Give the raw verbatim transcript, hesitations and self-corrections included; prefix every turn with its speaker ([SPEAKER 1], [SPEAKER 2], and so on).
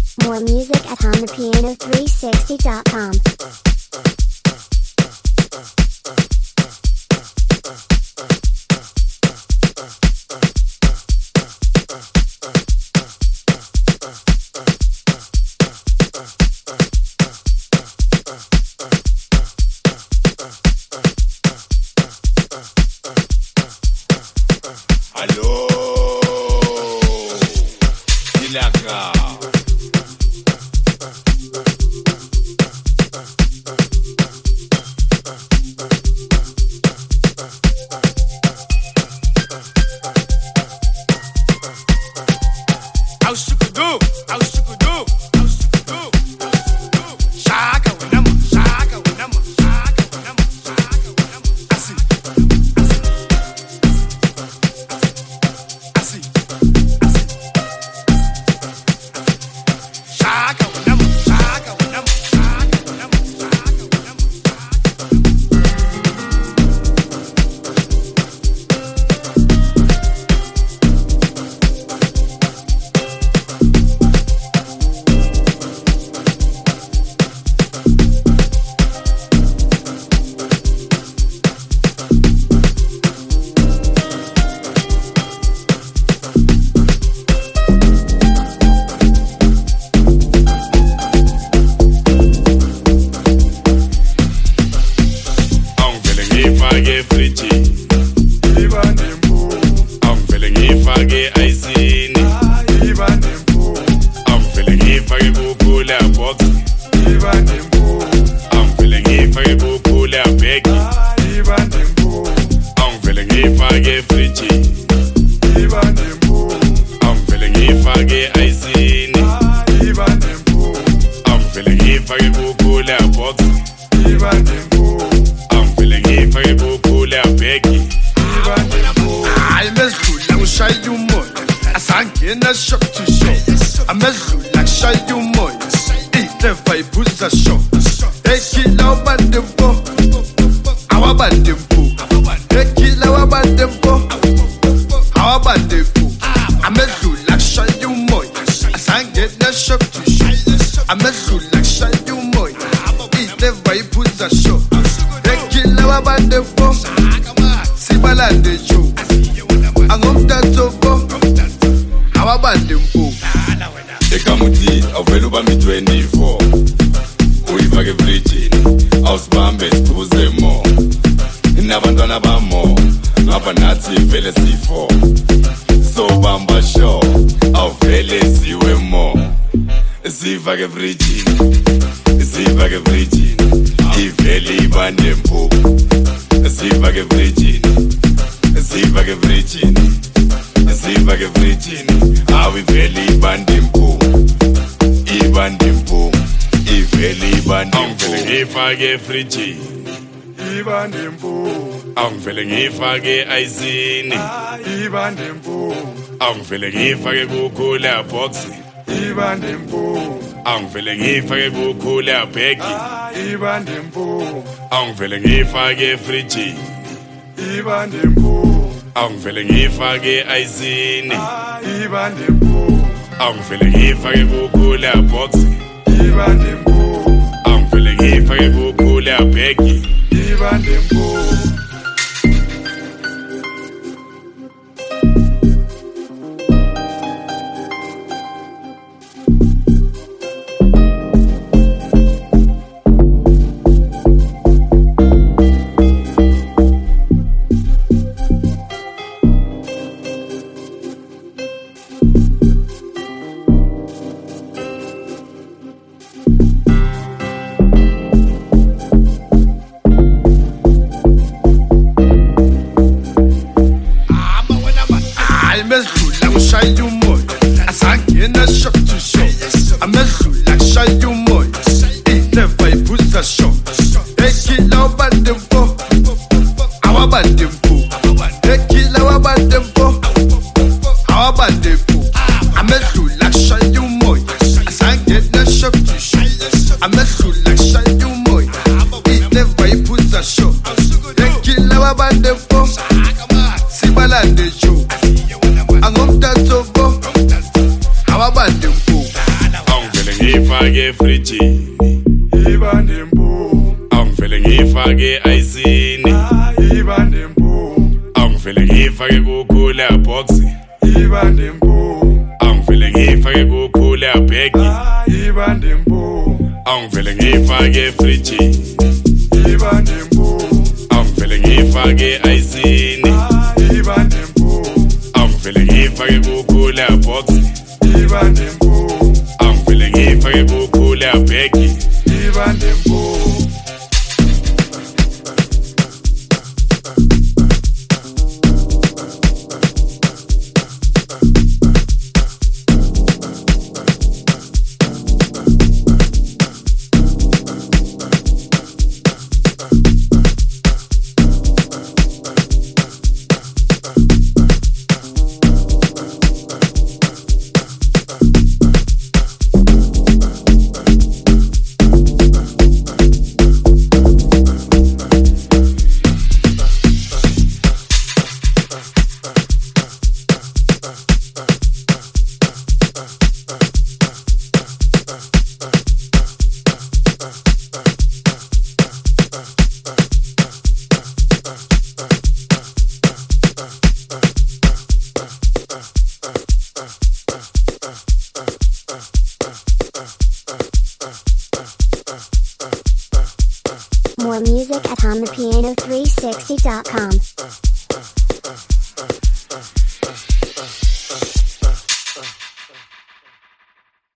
[SPEAKER 1] More music at on the piano three sixty dot com.
[SPEAKER 2] Allo, Dilaka. How should you do? How should you do? How should you do? Shaka winama, shaka winama, shaka winama, shaka winama. I see. Shaka winama, shaka winama, shaka winama, shaka winama. Ngifake friji iba nempu angivele ngifake ayisini iba nempu angivele ngifake kukula box iba nempu angivele ngifake kukula bag iba nempu angivele ngifake friji iba nempu angivele ngifake ayisini iba nempu angivele ngifake kukula box iba nempu ngifake kukula bheki
[SPEAKER 3] ayimezula ngishaya umoya asangena shop to shop amezula ngishaya umoya ileva ibuza shop ekila wabandempo awabandempo ekila wabandempo awabandempo amezula ngishaya umoya asangena shop to shop amezula ngishaya umoya ileva ibuza shop Abandefo, Sibalande Joe, Angomtatoko, Awabandempo.
[SPEAKER 2] Ekamuti, Aveluba mi twenty-four. Uifake Virgin, Ausbambe, Skuzemo. Inabandona Bamo, Avanati, Vele C four. So Bamba Show, Avele Siwemo. Sifake Virgin, Sifake Virgin. Iveli bandempo Sifake Virgin Sifake Virgin Sifake Virgin Awi veli bandempo Ibandempo Iveli bandempo Angivele ngifake Virgin Ibandempo Angivele ngifake ayisini Ibandempo Angivele ngifake kukula box Ibandempo angivele ngifake kukula bheki ibandempo angivele ngifake friji ibandempo angivele ngifake ayisini ibandempo angivele ngifake kukula box ibandempo angivele ngifake kukula bheki ibandempo.
[SPEAKER 3] Amezula ngishaya umoya asangena shop to shop amezula ngishaya umoya ileva ibuza shop ekila wabandempo awabandempo ekila wabandempo awabandempo amezula ngishaya umoya asangena shop to shop amezula ngishaya umoya ileva ibuza shop ekila wabandempo Sibalande Joe Angomtatoko Awabandempo
[SPEAKER 4] ngifake efrijini
[SPEAKER 3] iba nempu
[SPEAKER 4] angivele ngifake ayisini
[SPEAKER 3] iba nempu
[SPEAKER 4] angivele ngifake kukhula box
[SPEAKER 3] iba nempu
[SPEAKER 4] angivele ngifake kukhula bag
[SPEAKER 3] iba nempu
[SPEAKER 4] angivele ngifake efrijini
[SPEAKER 3] iba nempu
[SPEAKER 4] angivele ngifake ayisini
[SPEAKER 3] iba nempu
[SPEAKER 4] angivele ngifake kukhula box
[SPEAKER 3] iba nempu
[SPEAKER 4] angivele ngifake kukhula bag
[SPEAKER 3] iba nempu
[SPEAKER 1] More music at on the piano three sixty dot com.